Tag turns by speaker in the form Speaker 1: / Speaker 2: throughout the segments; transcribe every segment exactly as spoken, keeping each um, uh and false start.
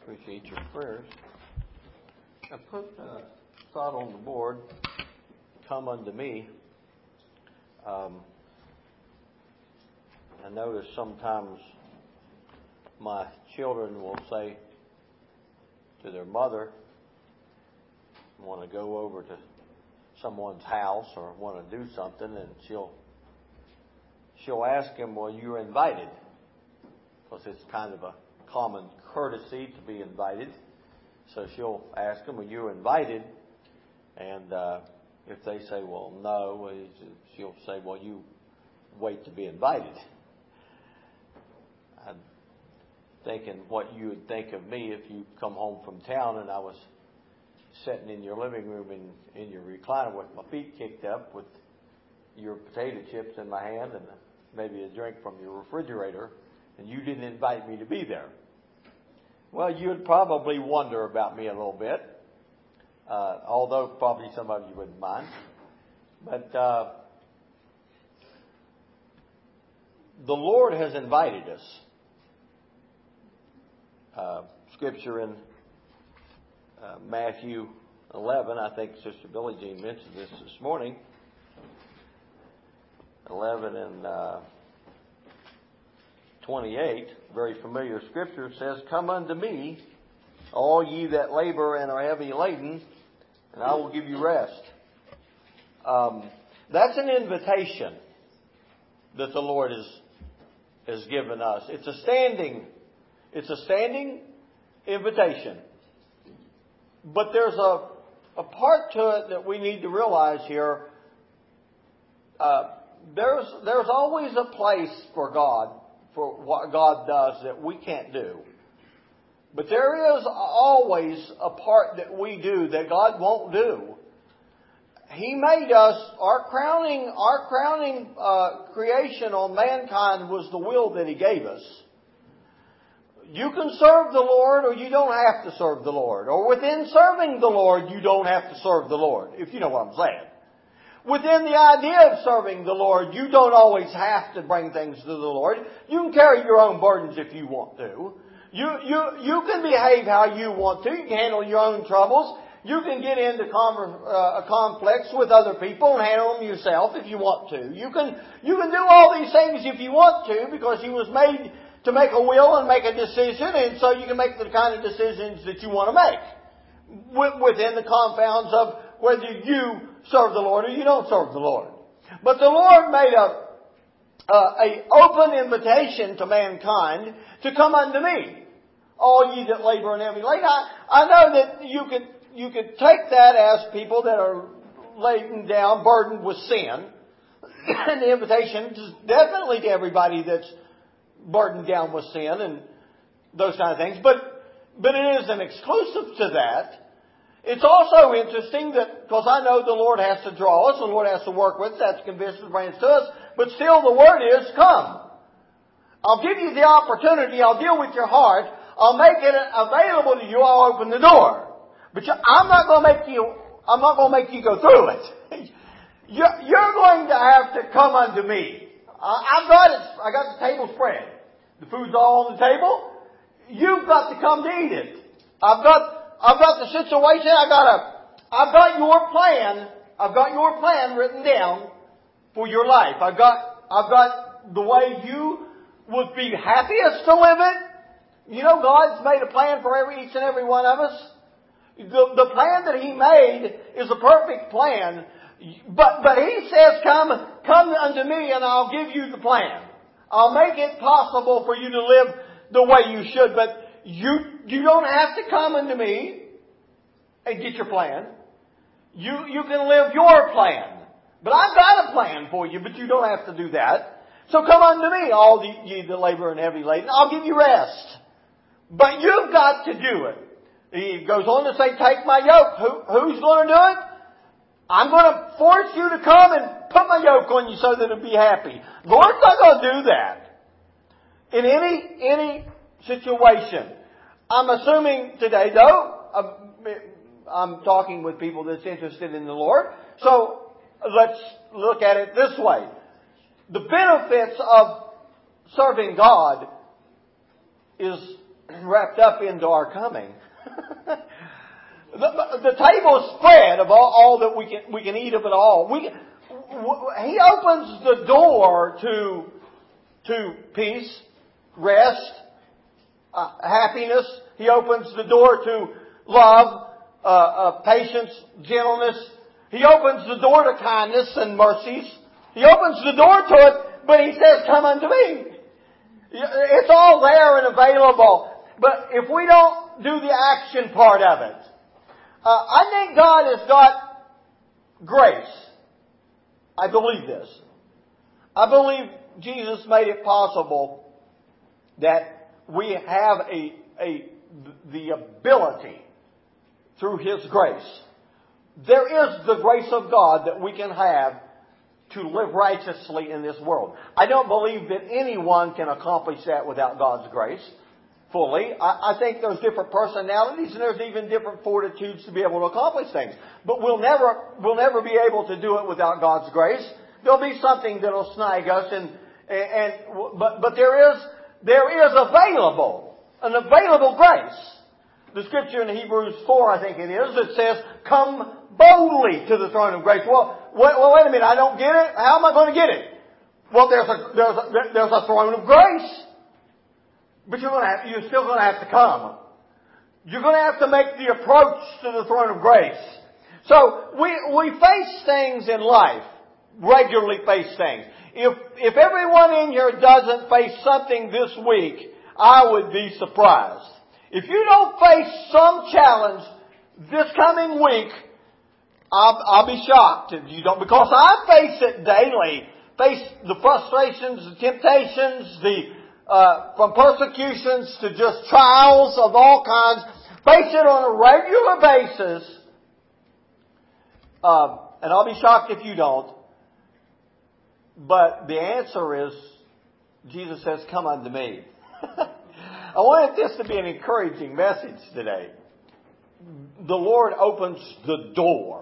Speaker 1: Appreciate your prayers. I put a thought on the board, come unto me. Um, I notice sometimes my children will say to their mother, want to go over to someone's house or want to do something, and she'll she'll ask him, well, you're invited. Because it's kind of a common courtesy to be invited. So she'll ask them, well, you're invited. And uh, if they say, well, no, she'll say, well, you wait to be invited. I'm thinking what you would think of me if you come home from town and I was sitting in your living room in, in your recliner with my feet kicked up with your potato chips in my hand and maybe a drink from your refrigerator, and you didn't invite me to be there. Well, you'd probably wonder about me a little bit, uh, although probably some of you wouldn't mind. But uh, the Lord has invited us. Uh, scripture in uh, Matthew eleven, I think Sister Billie Jean mentioned this this morning. eleven and uh, twenty-eight, very familiar scripture, says, come unto me, all ye that labor and are heavy laden, and I will give you rest. Um, that's an invitation that the Lord has, has given us. It's a standing, it's a standing invitation. But there's a, a part to it that we need to realize here. Uh, there's, there's always a place for God, for what God does that we can't do. But there is always a part that we do that God won't do. He made us, our crowning, our crowning uh, creation on mankind was the will that He gave us. You can serve the Lord or you don't have to serve the Lord. Or within serving the Lord, you don't have to serve the Lord, if you know what I'm saying. Within the idea of serving the Lord, you don't always have to bring things to the Lord. You can carry your own burdens if you want to. You, you, you can behave how you want to. You can handle your own troubles. You can get into conver- uh, conflicts with other people and handle them yourself if you want to. You can, you can do all these things if you want to, because you was made to make a will and make a decision, and so you can make the kind of decisions that you want to make within the confounds of whether you serve the Lord or you don't serve the Lord. But the Lord made a, uh, a open invitation to mankind to come unto me, all ye that labor and heavy laden. I, I know that you could you could take that as people that are laden down, burdened with sin, and the invitation is definitely to everybody that's burdened down with sin and those kind of things. But but it isn't exclusive to that. It's also interesting that, because I know the Lord has to draw us, the Lord has to work with us, has to convince us, bring us to us, but still the word is, come. I'll give you the opportunity, I'll deal with your heart, I'll make it available to you, I'll open the door. But you, I'm not going to make you, I'm not going to make you go through it. You're, you're going to have to come unto me. I've got it, I got the table spread. The food's all on the table. You've got to come to eat it. I've got I've got the situation, I've got a, I've got your plan, I've got your plan written down for your life. I've got, I've got the way you would be happiest to live it. You know, God's made a plan for every, each and every one of us. The, the plan that He made is a perfect plan. But, but He says, come, come unto me and I'll give you the plan. I'll make it possible for you to live the way you should, but You you don't have to come unto me and get your plan. You you can live your plan. But I've got a plan for you, but you don't have to do that. So come unto me, all ye that labor and heavy laden. I'll give you rest. But you've got to do it. He goes on to say, take my yoke. Who, who's going to do it? I'm going to force you to come and put my yoke on you so that it'll be happy. Lord's not going to do that. In any any situation. I'm assuming today, though, I'm talking with people that's interested in the Lord. So let's look at it this way. The benefits of serving God is wrapped up into our coming. the, the table is spread of all, all that we can we can eat of it all. We, he opens the door to to peace, rest, uh, happiness. He opens the door to love, uh, uh, patience, gentleness. He opens the door to kindness and mercies. He opens the door to it, but he says, "Come unto me." It's all there and available. But if we don't do the action part of it, uh, I think God has got grace. I believe this. I believe Jesus made it possible that we have a, a the ability through His grace. There is the grace of God that we can have to live righteously in this world. I don't believe that anyone can accomplish that without God's grace fully. I, I think there's different personalities and there's even different fortitudes to be able to accomplish things. But we'll never, we'll never be able to do it without God's grace. There'll be something that'll snag us, and, and, and but, but there is, there is available, an available grace. The scripture in Hebrews four, I think it is, it says, "Come boldly to the throne of grace." Well, wait, well, wait a minute, I don't get it. How am I going to get it? Well, there's a, there's a, there's a throne of grace. But you're going to have, you're still going to have to come. You're going to have to make the approach to the throne of grace. So we, we face things in life, regularly face things. If, if everyone in here doesn't face something this week, I would be surprised. If you don't face some challenge this coming week, I'll, I'll be shocked if you don't, because I face it daily. Face the frustrations, the temptations, the uh, from persecutions to just trials of all kinds. Face it on a regular basis, uh, and I'll be shocked if you don't. But the answer is, Jesus says, "Come unto me." I wanted this to be an encouraging message today. The Lord opens the door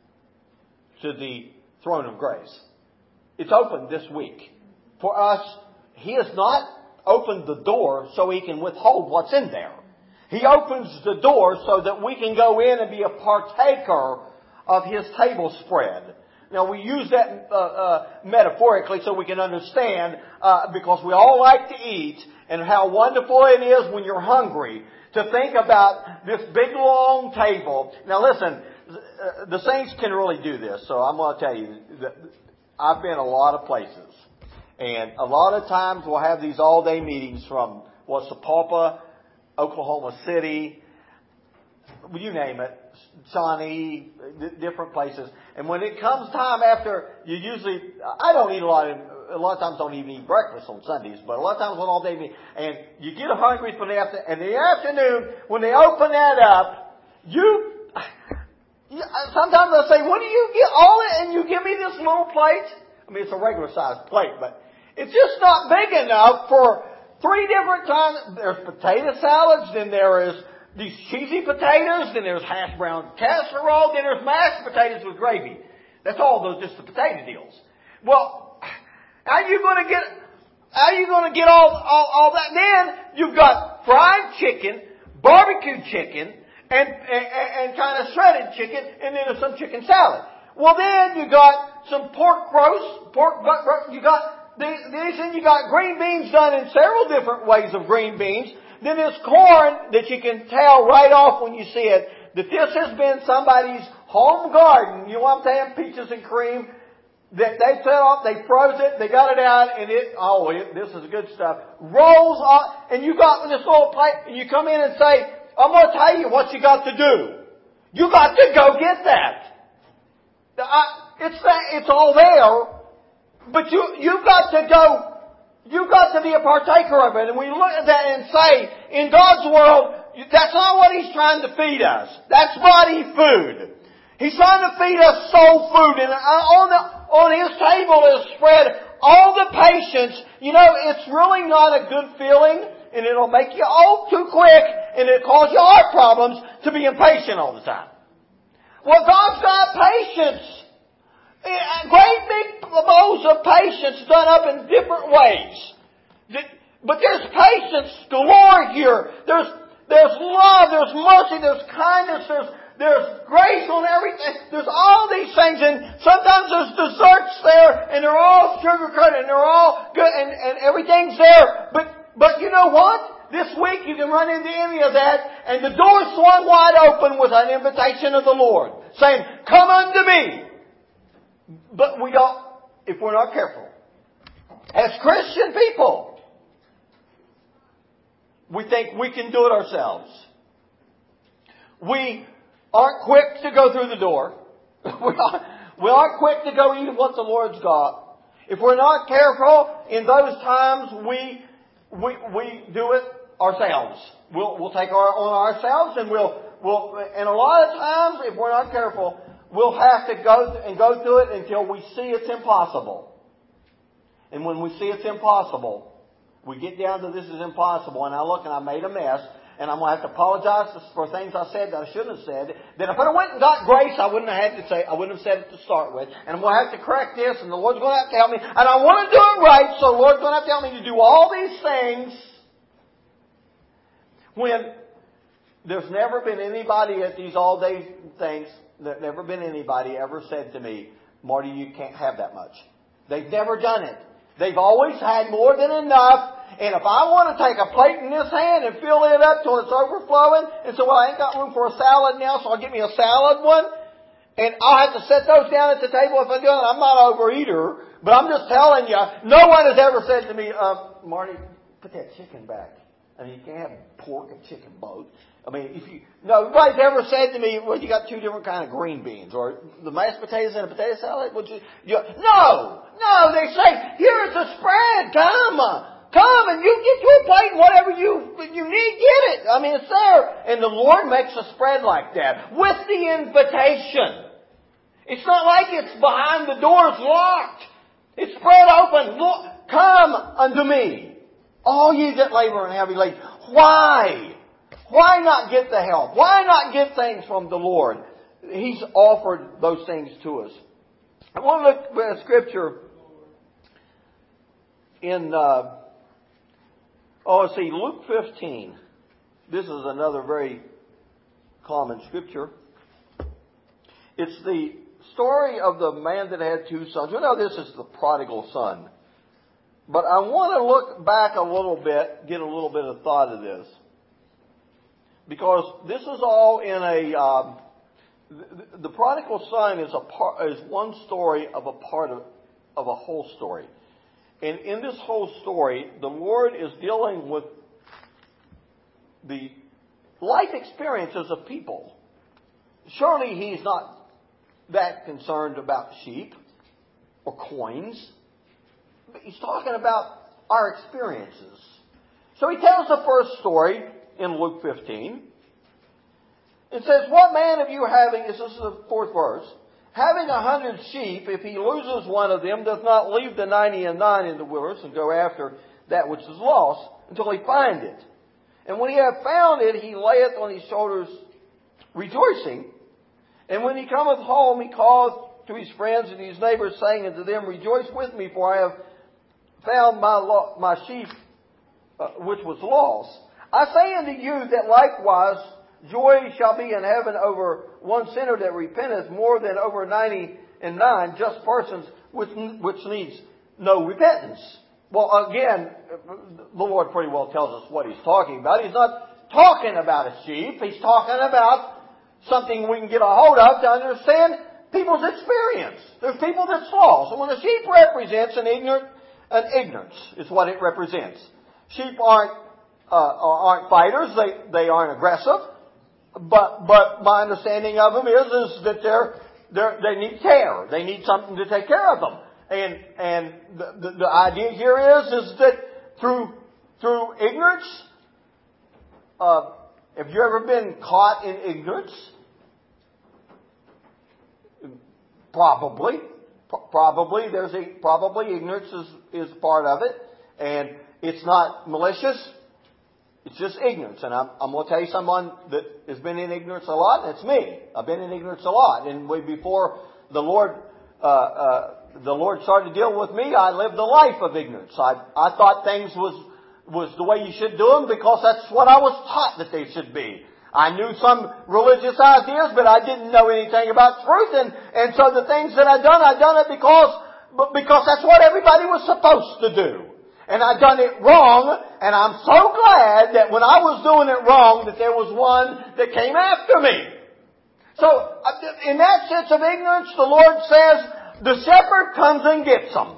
Speaker 1: to the throne of grace. It's opened this week. For us, He has not opened the door so He can withhold what's in there. He opens the door so that we can go in and be a partaker of His table spread. Now, we use that uh, uh, metaphorically so we can understand, uh, because we all like to eat, and how wonderful it is when you're hungry to think about this big long table. Now listen, the saints can really do this, so I'm going to tell you that I've been a lot of places, and a lot of times we'll have these all-day meetings from what, Sapulpa, Oklahoma City, you name it, Shawnee, different places. And when it comes time after, you usually, I don't eat a lot of, a lot of times don't even eat breakfast on Sundays, but a lot of times on all day meeting, and you get hungry for the afternoon, and in the afternoon, when they open that up, you, you sometimes they'll say, "What do you get all it?" And you give me this little plate. I mean, it's a regular sized plate, but it's just not big enough for three different kinds. There's potato salads, then there is these cheesy potatoes, then there's hash brown casserole, then there's mashed potatoes with gravy. That's all those, just the potato deals. Well, how are you going to get, how are you going to get all, all, all that? Then you've got fried chicken, barbecue chicken, and, and, and kind of shredded chicken, and then there's some chicken salad. Well, then you got some pork roast, pork butt roast, you got these, and you got green beans done in several different ways of green beans. Then there's corn that you can tell right off when you see it that this has been somebody's home garden. You know what I'm saying? Peaches and cream. That they set off, they froze it, they got it out, and it, oh, it, this is good stuff. Rolls on, and you got this little plate, and you come in and say, "I'm going to tell you what you got to do. You got to go get that." I, it's that, it's all there, but you, you've got to go. You've got to be a partaker of it. And we look at that and say, in God's world, that's not what He's trying to feed us. That's body food. He's trying to feed us soul food. And on, the, on His table is spread all the patience. You know, it's really not a good feeling, and it'll make you old too quick, and it'll cause you heart problems to be impatient all the time. Well, God's got patience. Great big bowls of patience done up in different ways. But there's patience galore here. There's, there's love, there's mercy, there's kindness, there's, there's grace on everything. There's all these things, and sometimes there's desserts there, and they're all sugar-coated, and they're all good, and, and everything's there. But, but you know what? This week you can run into any of that, and the door swung wide open with an invitation of the Lord, saying, "Come unto me." But we don't, if we're not careful, as Christian people, we think we can do it ourselves. We aren't quick to go through the door. we, aren't, we aren't quick to go eat what the Lord's got. If we're not careful, in those times we we we do it ourselves. We'll we'll take our on ourselves, and we'll we'll and a lot of times, if we're not careful, we'll have to go and go through it until we see it's impossible. And when we see it's impossible, we get down to this is impossible, and I look and I made a mess, and I'm going to have to apologize for things I said that I shouldn't have said. Then if I went and got grace, I wouldn't have had to say, I wouldn't have said it to start with. And I'm going to have to correct this, and the Lord's going to have to help me. And I want to do it right, so the Lord's going to have to help me to do all these things. When there's never been anybody at these all-day things, there's never been anybody ever said to me, "Marty, you can't have that much." They've never done it. They've always had more than enough. And if I want to take a plate in this hand and fill it up till it's overflowing, and so, well, I ain't got room for a salad now, so I'll get me a salad one, and I'll have to set those down at the table if I do it. I'm not an overeater, but I'm just telling you, no one has ever said to me, uh, "Marty, put that chicken back." I mean, you can't have pork and chicken both. I mean, if you, no, nobody's ever said to me, "Well, you got two different kind of green beans," or the mashed potatoes and a potato salad. Would you, you no, no, they say, "Here's a spread, come, come, and you get your plate, and whatever you, you need, get it." I mean, it's there. And the Lord makes a spread like that with the invitation. It's not like it's behind the doors locked. It's spread open. Look, "Come unto me, all ye that labor and heavy laden." Why? Why not get the help? Why not get things from the Lord? He's offered those things to us. I want to look at a scripture in, uh, oh, let's see, Luke fifteen. This is another very common scripture. It's the story of the man that had two sons. We know this is the prodigal son. But I want to look back a little bit, get a little bit of thought of this. Because this is all in a, um, the, the prodigal son is a part, is one story of a part of, of a whole story. And in this whole story, the Lord is dealing with the life experiences of people. Surely He's not that concerned about sheep or coins. But He's talking about our experiences. So He tells the first story in Luke fifteen. It says, "What man of you having," this is the fourth verse, "having a hundred sheep, if he loses one of them, doth not leave the ninety and nine in the wilderness and go after that which is lost until he find it? And when he hath found it, he layeth on his shoulders rejoicing. And when he cometh home, he calleth to his friends and his neighbors, saying unto them, Rejoice with me, for I have found my lo- my sheep uh, which was lost. I say unto you that likewise joy shall be in heaven over one sinner that repenteth more than over ninety and nine just persons which, which needs no repentance." Well, again, the Lord pretty well tells us what He's talking about. He's not talking about a sheep. He's talking about something we can get a hold of to understand people's experience. There's people that's lost. And when a sheep represents an ignorant, an ignorance is what it represents. Sheep aren't Uh, aren't fighters. They they aren't aggressive. But but my understanding of them is is that they're they they need care. They need something to take care of them. And and the, the the idea here is is that through through ignorance. Uh, have you ever been caught in ignorance? Probably, probably there's a probably ignorance is is part of it, and it's not malicious. It's just ignorance. And I'm, I'm going to tell you someone that has been in ignorance a lot, and it's me. I've been in ignorance a lot. And way before the Lord, uh, uh, the Lord started to deal with me, I lived a life of ignorance. I, I thought things was was the way you should do them because that's what I was taught that they should be. I knew some religious ideas, but I didn't know anything about truth, and, and so the things that I done, I done it because, because that's what everybody was supposed to do. And I done it wrong, and I'm so glad that when I was doing it wrong, that there was one that came after me. So, in that sense of ignorance, the Lord says, the shepherd comes and gets them.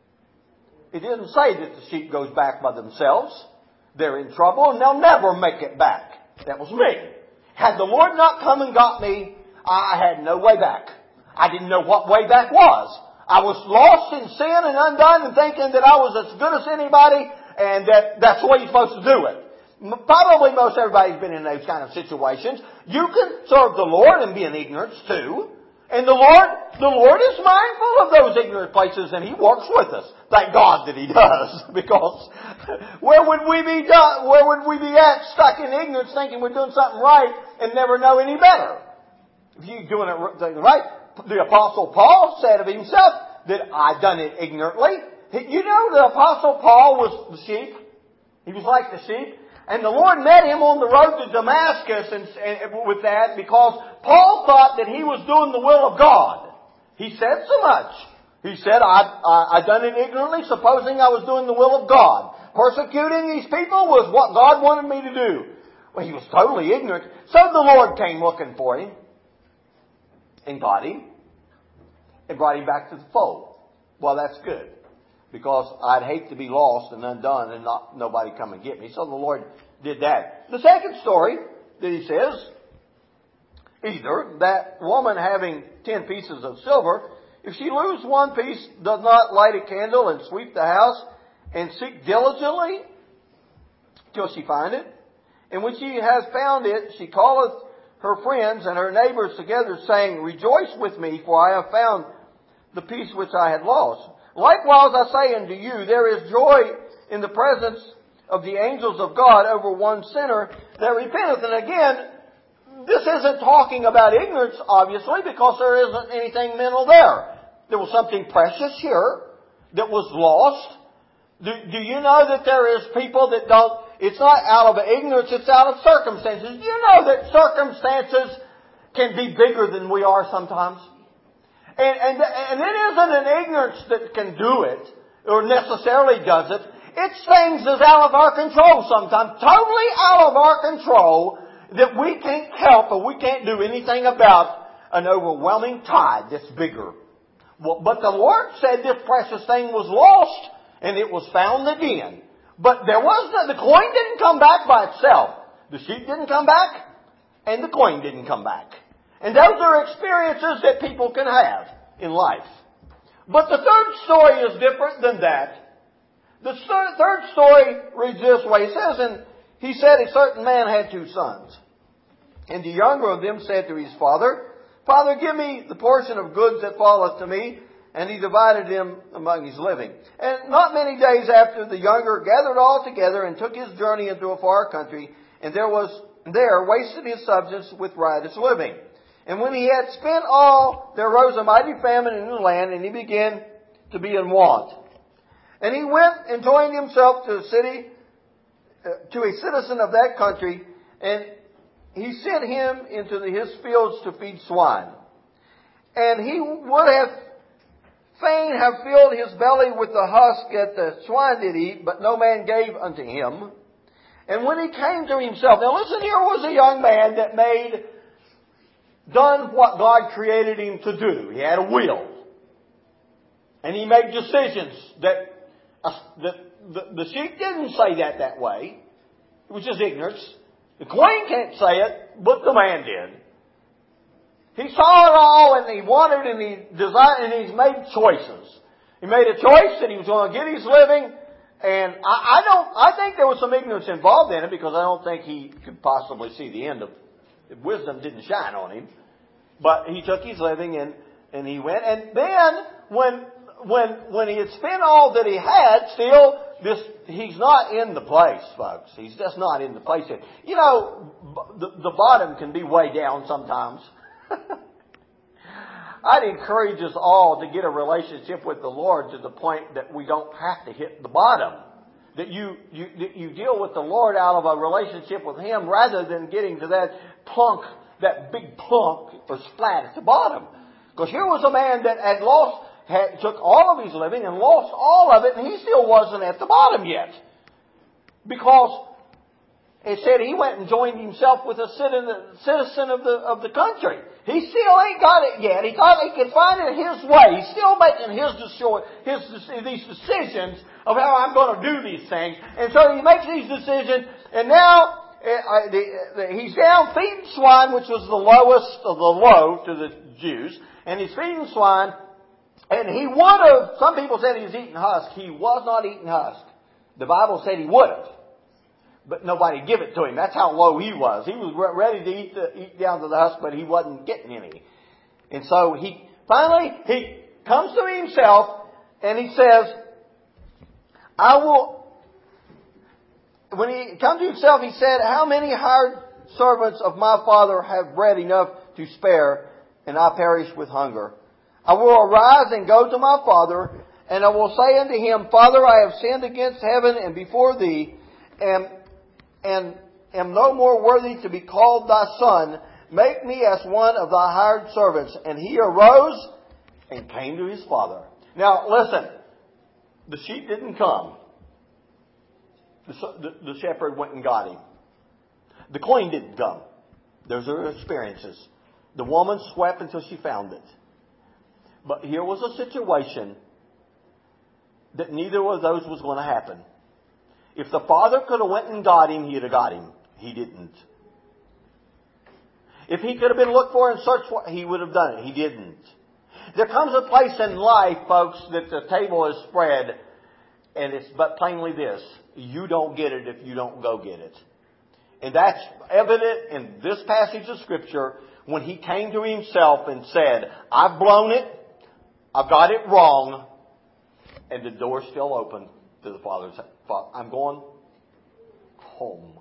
Speaker 1: It didn't say that the sheep goes back by themselves. They're in trouble, and they'll never make it back. That was me. Had the Lord not come and got me, I had no way back. I didn't know what way back was. I was lost in sin and undone and thinking that I was as good as anybody and that that's the way you're supposed to do it. Probably most everybody's been in those kind of situations. You can serve the Lord and be in ignorance too. And the Lord, the Lord is mindful of those ignorant places and He works with us. Thank God that He does. Because where would we be done, where would we be at stuck in ignorance thinking we're doing something right and never know any better? If you're doing it right, the Apostle Paul said of himself that I done it ignorantly. You know the Apostle Paul was the sheep. He was like the sheep. And the Lord met him on the road to Damascus and, and with that because Paul thought that he was doing the will of God. He said so much. He said, I, I, I done it ignorantly, supposing I was doing the will of God. Persecuting these people was what God wanted me to do. Well, he was totally ignorant. So the Lord came looking for him and got him and brought him back to the fold. Well, that's good. Because I'd hate to be lost and undone and not nobody come and get me. So the Lord did that. The second story that He says, either that woman having ten pieces of silver, if she lose one piece, does not light a candle and sweep the house and seek diligently till she find it. And when she has found it, she calleth her friends and her neighbors together, saying, Rejoice with me, for I have found the piece which I had lost. Likewise, I say unto you, there is joy in the presence of the angels of God over one sinner that repenteth. And again, this isn't talking about ignorance, obviously, because there isn't anything mental there. There was something precious here that was lost. Do, do you know that there is people that don't, it's not out of ignorance, it's out of circumstances. Do you know that circumstances can be bigger than we are sometimes? And, and, and it isn't an ignorance that can do it, or necessarily does it. It's things that's out of our control sometimes, totally out of our control, that we can't help or we can't do anything about an overwhelming tide that's bigger. Well, but the Lord said this precious thing was lost, and it was found again. But there was no, the coin didn't come back by itself. The sheep didn't come back, and the coin didn't come back. And those are experiences that people can have in life. But the third story is different than that. The third story reads this way. It says, and he said a certain man had two sons. And the younger of them said to his father, Father, give me the portion of goods that falleth to me. And he divided them among his living. And not many days after, the younger gathered all together and took his journey into a far country. And there was there wasted his substance with riotous living. And when he had spent all, there arose a mighty famine in the land, and he began to be in want. And he went and joined himself to a city, uh, to a citizen of that country, and he sent him into the, his fields to feed swine. And he would have fain have filled his belly with the husk that the swine did eat, but no man gave unto him. And when he came to himself, now listen, here was a young man that made done what God created him to do. He had a will. And he made decisions that, uh, that the, the sheep didn't say that that way. It was just ignorance. The coin can't say it, but the man did. He saw it all and he wanted and he desired and he's made choices. He made a choice that he was going to get his living. And I, I don't, I think there was some ignorance involved in it because I don't think he could possibly see the end of it. Wisdom didn't shine on him. But he took his living and, and he went. And then when, when, when he had spent all that he had, still, this, he's not in the place, folks. He's just not in the place. You know, the, the bottom can be way down sometimes. I'd encourage us all to get a relationship with the Lord to the point that we don't have to hit the bottom. that you, you, that you deal with the Lord out of a relationship with Him rather than getting to that plunk, that big plunk or splat at the bottom. Because here was a man that had lost, had took all of his living and lost all of it, and he still wasn't at the bottom yet. Because it said he went and joined himself with a citizen of the of the country. He still ain't got it yet. He thought he could find it his way. He's still making his his these decisions of how I'm going to do these things. And so he makes these decisions, and now uh, the, the, he's down feeding swine, which was the lowest of the low to the Jews, and he's feeding swine. And he would have. Some people said he was eating husk. He was not eating husk. The Bible said he would have. But nobody give it to him. That's how low he was. He was ready to eat, the, eat down to the husk, but he wasn't getting any. And so he finally he comes to himself and he says, "I will." When he comes to himself, he said, "How many hired servants of my father have bread enough to spare, and I perish with hunger? I will arise and go to my father, and I will say unto him, Father, I have sinned against heaven and before thee, and and am no more worthy to be called thy son. Make me as one of thy hired servants." And he arose and came to his father. Now, listen. The sheep didn't come. The, the, the shepherd went and got him. The queen didn't come. Those are experiences. The woman swept until she found it. But here was a situation that neither of those was going to happen. If the father could have went and got him, he'd have got him. He didn't. If he could have been looked for and searched for, he would have done it. He didn't. There comes a place in life, folks, that the table is spread, and it's but plainly this: you don't get it if you don't go get it. And that's evident in this passage of Scripture when he came to himself and said, I've blown it, I've got it wrong, and the door's still open to the Father's house. I'm going home.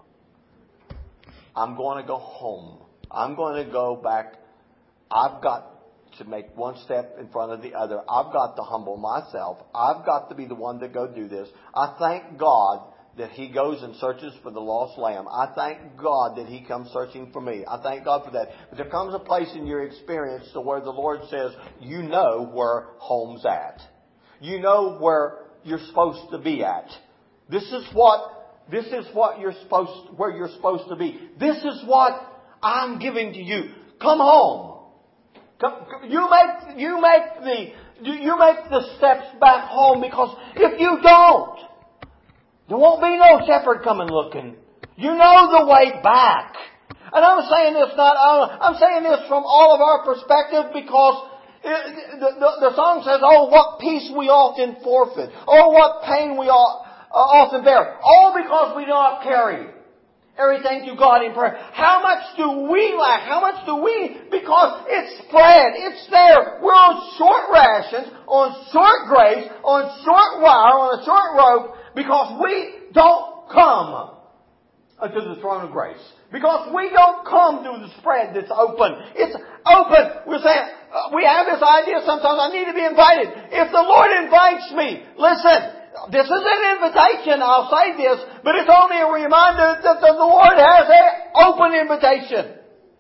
Speaker 1: I'm going to go home. I'm going to go back. I've got to make one step in front of the other. I've got to humble myself. I've got to be the one to go do this. I thank God that He goes and searches for the lost lamb. I thank God that He comes searching for me. I thank God for that. But there comes a place in your experience to where the Lord says, you know where home's at. You know where you're supposed to be at. This is what, this is what you're supposed, where you're supposed to be. This is what I'm giving to you. Come home. Come, you make, you make the, you make the steps back home, because if you don't, there won't be no shepherd coming looking. You know the way back. And I'm saying this not, I'm saying this from all of our perspective, because it, the, the, the song says, oh, what peace we often forfeit. Oh, what pain we all, uh, often bear. All because we do not carry everything to God in prayer. How much do we lack? How much do we? Because it's spread. It's there. We're on short rations, on short grace, on short wire, on a short rope, because we don't come unto the throne of grace. Because we don't come to the spread that's open. It's open. We're saying, uh, we have this idea sometimes, I need to be invited. If the Lord invites me, listen, this is an invitation, I'll say this, but it's only a reminder that the Lord has an open invitation.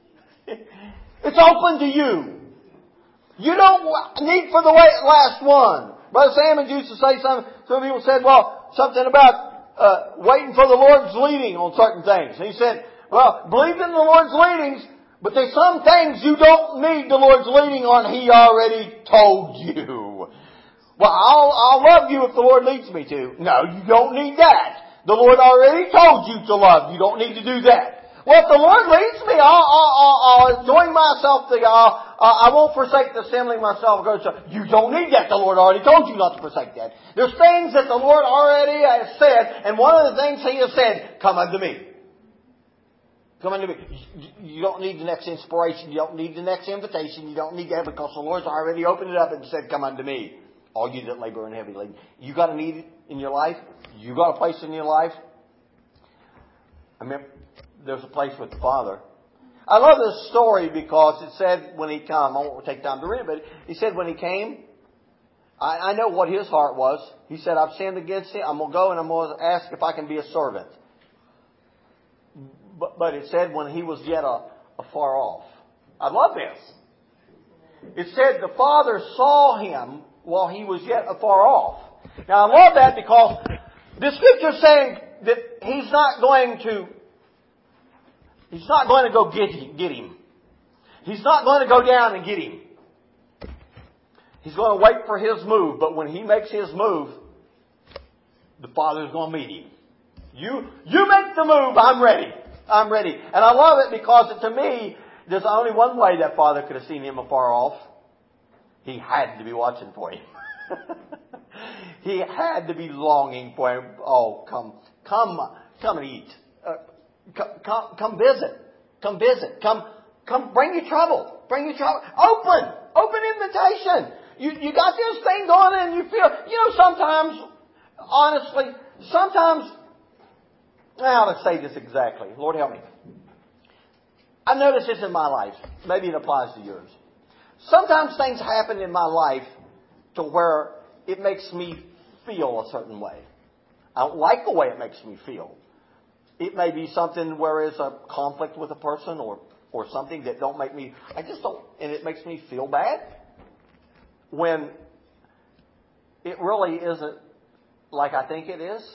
Speaker 1: It's open to you. You don't need for the last one. Brother Salmon used to say something, some people said, well, something about uh, waiting for the Lord's leading on certain things. And he said, well, believe in the Lord's leadings, but there's some things you don't need the Lord's leading on. He already told you. Well, I'll, I'll love you if the Lord leads me to. No, you don't need that. The Lord already told you to love. You don't need to do that. Well, if the Lord leads me, I'll, I'll, I'll, I'll join myself to, I'll, I won't forsake the assembling myself. You don't need that. The Lord already told you not to forsake that. There's things that the Lord already has said, and one of the things He has said, come unto me. Come unto me. You don't need the next inspiration. You don't need the next invitation. You don't need that, because the Lord's already opened it up and said, come unto me. All you that labor and heavy laden. You got a need in your life? You got a place in your life? I mean, there's a place with the Father. I love this story because it said when He came, I won't take time to read it, but He said when He came, I, I know what his heart was. He said, I've sinned against him. I'm going to go and I'm going to ask if I can be a servant. But, but it said when he was yet a, afar off. I love this. It said the Father saw him while he was yet afar off. Now I love that because the Scripture is saying that he's not going to, he's not going to go get him, get him. He's not going to go down and get him. He's going to wait for his move. But when he makes his move, the Father's going to meet him. You, you make the move, I'm ready. I'm ready. And I love it because to me, there's only one way that Father could have seen him afar off. He had to be watching for him. He had to be longing for him. Oh, come, come, come and eat. Uh, come, come, come visit. Come visit. Come, come, bring your trouble. Bring your trouble. Open, open invitation. You, you got this thing going and you feel, you know, sometimes, honestly, sometimes, how to say this exactly? Lord help me. I've noticed this in my life. Maybe it applies to yours. Sometimes things happen in my life to where it makes me feel a certain way. I don't like the way it makes me feel. It may be something where it's a conflict with a person or, or something that don't make me, I just don't, and it makes me feel bad. When it really isn't like I think it is.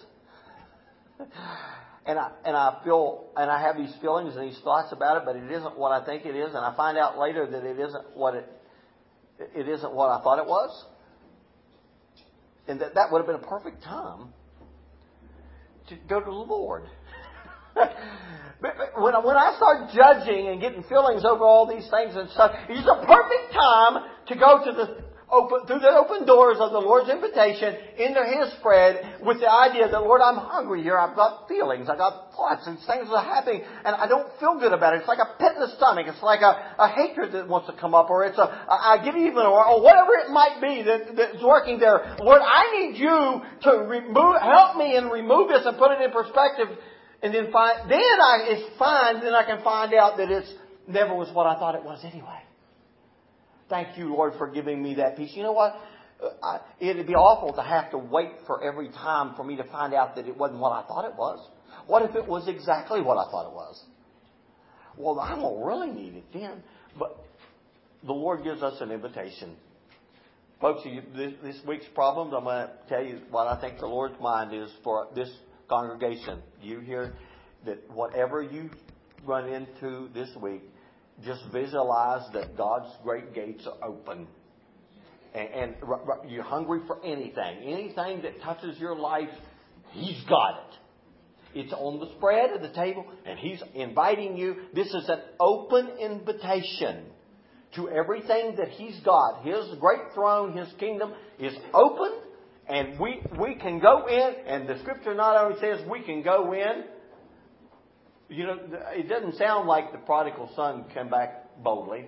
Speaker 1: And I, and I feel, and I have these feelings and these thoughts about it, but it isn't what I think it is. And I find out later that it isn't what it, it isn't what I thought it was. And that that would have been a perfect time to go to the Lord. when, I, when I start judging and getting feelings over all these things and stuff, it's a perfect time to go to the open through the open doors of the Lord's invitation into His spread with the idea that, Lord, I'm hungry here. I've got feelings. I've got thoughts and things are happening and I don't feel good about it. It's like a pit in the stomach. It's like a, a hatred that wants to come up, or it's a, a, a get even, or, or whatever it might be that, that's working there. Lord, I need you to remove, help me and remove this and put it in perspective. And then find, then I, it's fine. Then I can find out that it's never was what I thought it was anyway. Thank you, Lord, for giving me that peace. You know what? I, it'd be awful to have to wait for every time for me to find out that it wasn't what I thought it was. What if it was exactly what I thought it was? Well, I won't really need it then. But the Lord gives us an invitation. Folks, this, this week's problems, I'm going to tell you what I think the Lord's mind is for this congregation. You hear that whatever you run into this week, just visualize that God's great gates are open. And, and you're hungry for anything. Anything that touches your life, He's got it. It's on the spread of the table, and He's inviting you. This is an open invitation to everything that He's got. His great throne, His kingdom is open, and we, we can go in, and the Scripture not only says we can go in. You know, it doesn't sound like the prodigal son came back boldly.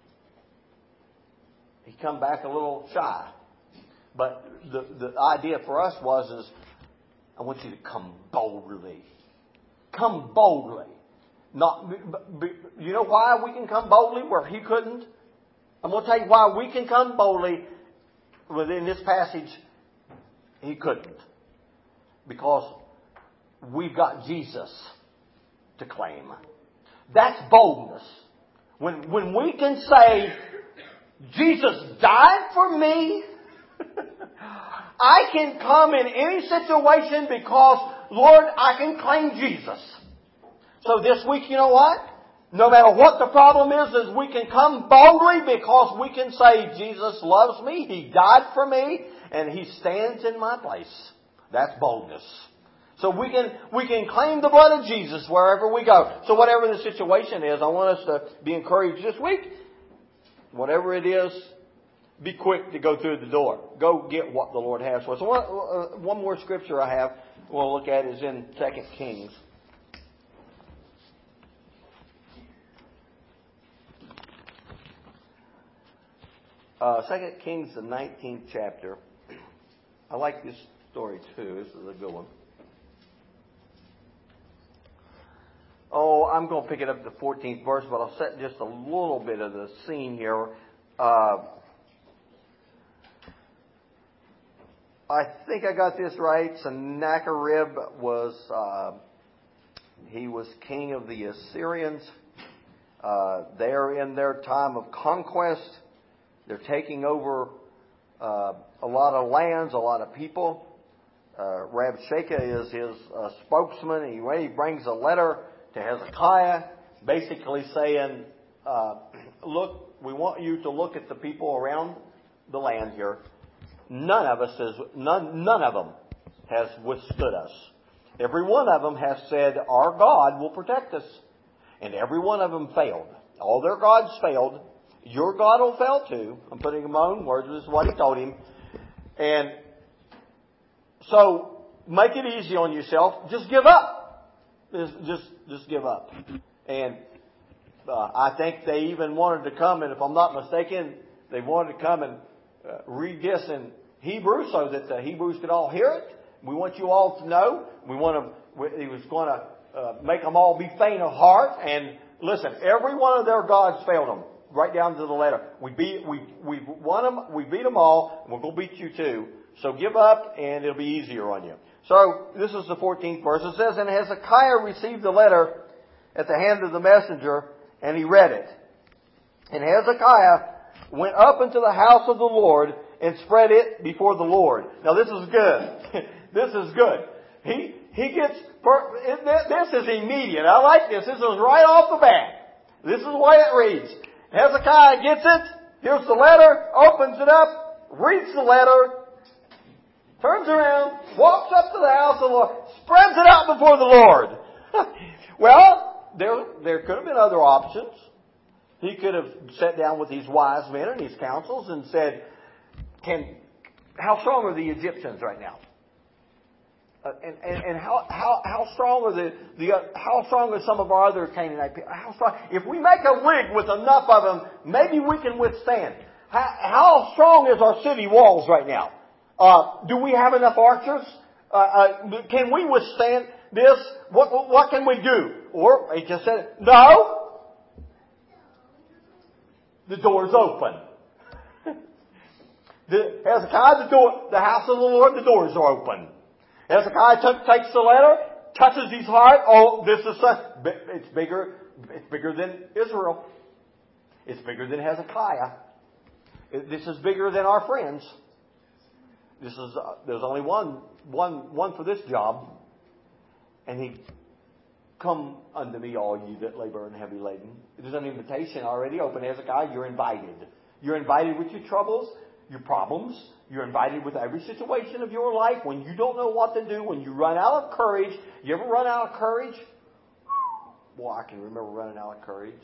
Speaker 1: He come back a little shy. But the, the idea for us was is, I want you to come boldly. Come boldly. Not, you know why we can come boldly where he couldn't? I'm going to tell you why we can come boldly within this passage. He couldn't. Because we've got Jesus to claim. That's boldness. When, when we can say, Jesus died for me, I can come in any situation because, Lord, I can claim Jesus. So this week, you know what? No matter what the problem is, is we can come boldly because we can say, Jesus loves me, He died for me, and He stands in my place. That's boldness. So we can we can claim the blood of Jesus wherever we go. So whatever the situation is, I want us to be encouraged this week. Whatever it is, be quick to go through the door. Go get what the Lord has for us. So one, uh, one more scripture I have we'll look at is in Second Kings. Uh, Second Kings, the nineteenth chapter. I like this story too. This is a good one. Oh, I'm going to pick it up to the fourteenth verse, but I'll set just a little bit of the scene here. Uh, I think I got this right. Sennacherib was, uh, he was king of the Assyrians. Uh, they're in their time of conquest. They're taking over uh, a lot of lands, a lot of people. Uh, Rabshakeh is his uh, spokesman. He, he brings a letter to Hezekiah, basically saying, uh, look, we want you to look at the people around the land here. None of us is, none, none of them has withstood us. Every one of them has said, our God will protect us. And every one of them failed. All their gods failed. Your God will fail too. I'm putting in my own words. This is what he told him. And so, make it easy on yourself. Just give up. Just, just, just give up. And uh, I think they even wanted to come, and if I'm not mistaken, they wanted to come and uh, read this in Hebrew so that the Hebrews could all hear it. We want you all to know. We want to. He was going to uh, make them all be faint of heart. And listen, every one of their gods failed them, right down to the letter. We beat, we we won them. We beat them all. And we're going to beat you too. So give up, and it'll be easier on you. So this is the fourteenth verse. It says, and Hezekiah received the letter at the hand of the messenger, and he read it. And Hezekiah went up into the house of the Lord and spread it before the Lord. Now this is good. This is good. He he gets, this is immediate. I like this. This is right off the bat. This is the way it reads. Hezekiah gets it. Here's the letter. Opens it up. Reads the letter. Turns around. Walks up to the house of the Lord. Spreads it out before the Lord. Well, there, there could have been other options. He could have sat down with these wise men and his councils and said, "Can how strong are the Egyptians right now? Uh, and, and, and how, how, how strong are the, the uh, how strong are some of our other Canaanite people? How strong? If we make a league with enough of them, maybe we can withstand. How, how strong is our city walls right now? Uh, do we have enough archers? Uh, uh, can we withstand this? What, what can we do?" Or he just said, "No, the door's open." the, Hezekiah, the door, the house of the Lord, the doors are open. Hezekiah t- takes the letter, touches his heart. Oh, this is such, it's bigger, it's bigger than Israel. It's bigger than Hezekiah. This is bigger than our friends. This is, uh, there's only one, one, one for this job. And he, "Come unto me, all you that labor and heavy laden." There's an invitation already open. Hezekiah, you're invited. You're invited with your troubles, your problems. You're invited with every situation of your life. When you don't know what to do, when you run out of courage. You ever run out of courage? Boy, I can remember running out of courage.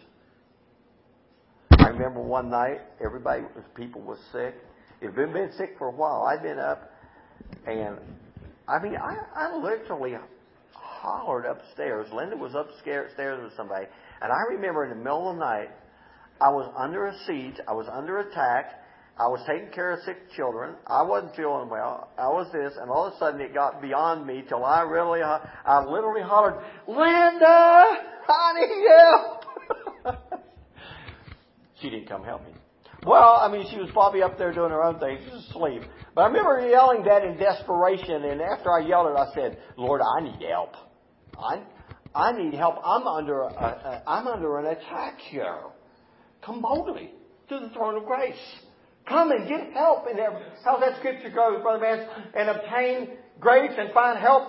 Speaker 1: I remember one night, everybody, people was sick. If they've been sick for a while, I'd been up, and I mean, I, I literally hollered upstairs. Linda was upstairs with somebody, and I remember in the middle of the night, I was under a siege. I was under attack. I was taking care of sick children. I wasn't feeling well. I was this, and all of a sudden it got beyond me till I really, I literally hollered, "Linda, I need help." She didn't come help me. Well, I mean, she was probably up there doing her own thing. She was asleep. But I remember yelling that in desperation, and after I yelled it, I said, "Lord, I need help. I, I need help. I'm under, a, a, I'm under an attack here. Come boldly to the throne of grace. Come and get help." And how's that scripture go, Brother Vance? "And obtain grace and find help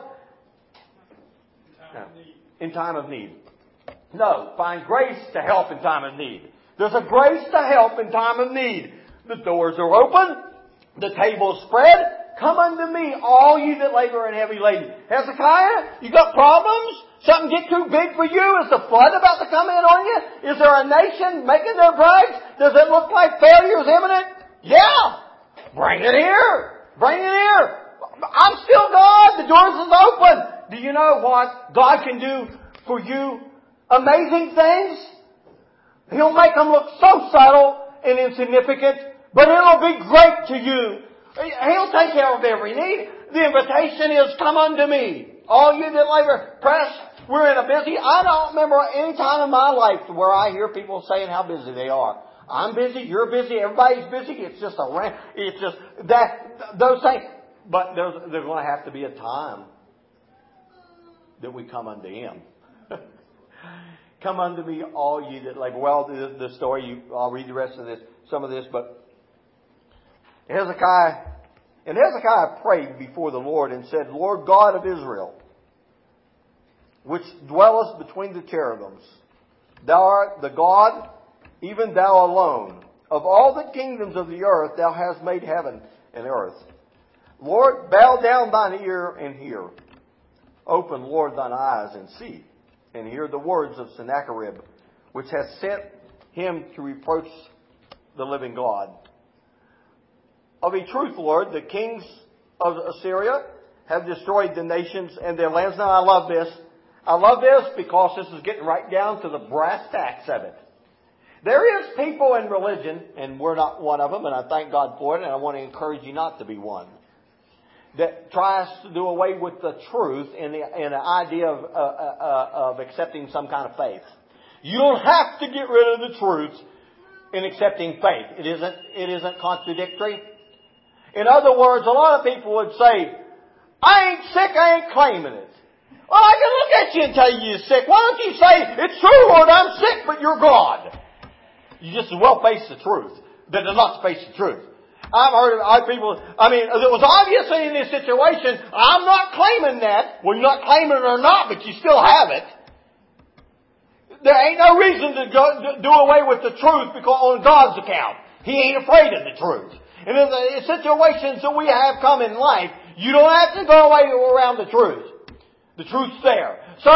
Speaker 1: no. in time of need." No, find grace to help in time of need. There's a grace to help in time of need. The doors are open. The table is spread. "Come unto me, all you that labor and heavy laden." Hezekiah, you got problems? Something get too big for you? Is the flood about to come in on you? Is there a nation making their breaks? Does it look like failure is imminent? Yeah! Bring it here! Bring it here! I'm still God. The doors is open. Do you know what God can do for you? Amazing things. He'll make them look so subtle and insignificant, but it'll be great to you. He'll take care of every need. The invitation is, "Come unto me, all you that labor." Press, we're in a busy, I don't remember any time in my life where I hear people saying how busy they are. I'm busy, you're busy, everybody's busy. It's just a, it's just that, those things. but there's, there's going to have to be a time that we come unto Him. Come unto me, all ye that labor. Well, the, the story, you, I'll read the rest of this, some of this, but Hezekiah, and Hezekiah prayed before the Lord and said, Lord God of Israel, which dwellest between the cherubims, Thou art the God, even Thou alone. Of all the kingdoms of the earth, Thou hast made heaven and earth. Lord, bow down Thine ear and hear. Open, Lord, Thine eyes and see, and hear the words of Sennacherib, which hath sent him to reproach the living God. Of a truth, Lord, the kings of Assyria have destroyed the nations and their lands. Now, I love this. I love this because this is getting right down to the brass tacks of it. There is people in religion, and we're not one of them, and I thank God for it, and I want to encourage you not to be one, that tries to do away with the truth in the, in the idea of, uh, uh, of accepting some kind of faith. You don't have to get rid of the truth in accepting faith. It isn't, it isn't contradictory. In other words, a lot of people would say, I ain't sick, I ain't claiming it. Well, I can look at you and tell you you're sick. Why don't you say, it's true, Lord, I'm sick, but you're God. You just as well face the truth than to not face the truth. I've heard of I've people, I mean, it was obviously in this situation, I'm not claiming that. Well, you're not claiming it or not, but you still have it. There ain't no reason to go, to do away with the truth because on God's account. He ain't afraid of the truth. And in the situations that we have come in life, you don't have to go away around the truth. The truth's there. So,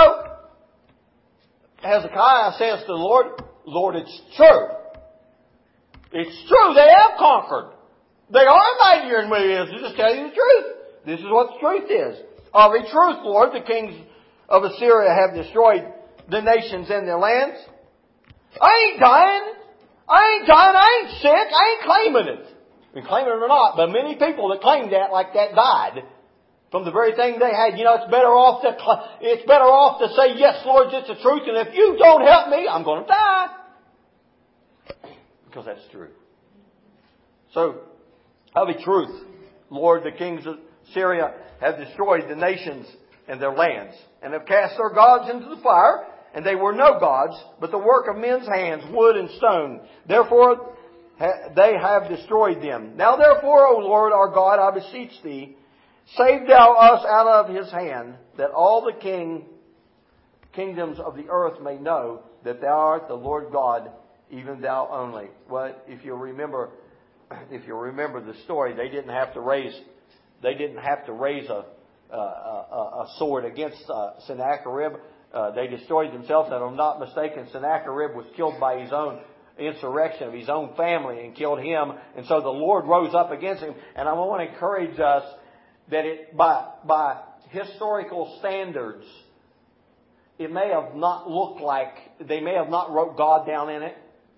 Speaker 1: Hezekiah says to the Lord, Lord, it's true. It's true. They have conquered. They are mightier than we is. To just tell you the truth. This is what the truth is. Of a truth, Lord, the kings of Assyria have destroyed the nations and their lands. I ain't dying. I ain't dying. I ain't sick. I ain't claiming it. I mean, claiming it or not, but many people that claimed that like that died. From the very thing they had. You know, it's better off to, it's better off to say, yes, Lord, it's the truth, and if you don't help me, I'm going to die. Because that's true. So, of a truth, Lord, the kings of Syria have destroyed the nations and their lands, and have cast their gods into the fire, and they were no gods, but the work of men's hands, wood and stone. Therefore, they have destroyed them. Now therefore, O Lord, our God, I beseech Thee, save Thou us out of his hand, that all the king, kingdoms of the earth may know that Thou art the Lord God, even Thou only. Well, if you remember, if you remember the story, they didn't have to raise, they didn't have to raise a a, a, a sword against uh, Sennacherib. Uh, they destroyed themselves. And if I'm not mistaken, Sennacherib was killed by his own insurrection of his own family and killed him. And so the Lord rose up against him. And I want to encourage us that it, by, by historical standards, it may have not looked like, they may have not wrote God down in it.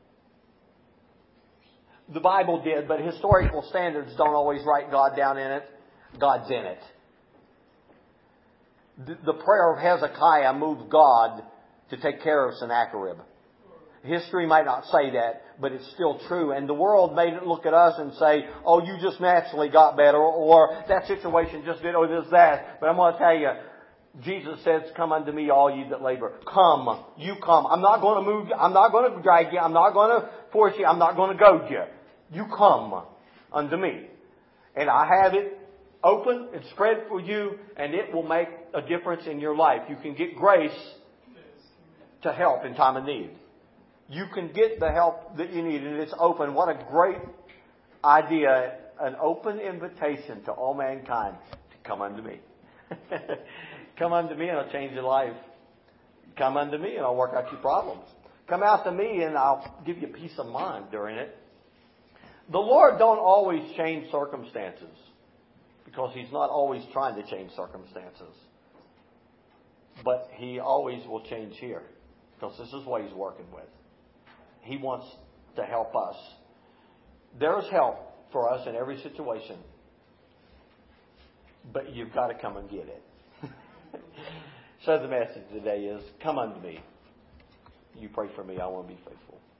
Speaker 1: The Bible did, but historical standards don't always write God down in it. God's in it. The, the prayer of Hezekiah moved God to take care of Sennacherib. History might not say that, but it's still true. And the world may look at us and say, oh, you just naturally got better, or that situation just did, or this, that. But I'm going to tell you, Jesus says, come unto me, all you that labor. Come. You come. I'm not going to move you. I'm not going to drag you. I'm not going to force you. I'm not going to goad you. You come unto me. And I have it open and spread for you, and it will make a difference in your life. You can get grace to help in time of need. You can get the help that you need, and it's open. What a great idea. An open invitation to all mankind to come unto me. Come unto me and I'll change your life. Come unto me and I'll work out your problems. Come out to me and I'll give you peace of mind during it. The Lord don't always change circumstances because He's not always trying to change circumstances. But He always will change here because this is what He's working with. He wants to help us. There's help for us in every situation. But you've got to come and get it. So the message today is, come unto me. You pray for me. I want to be faithful.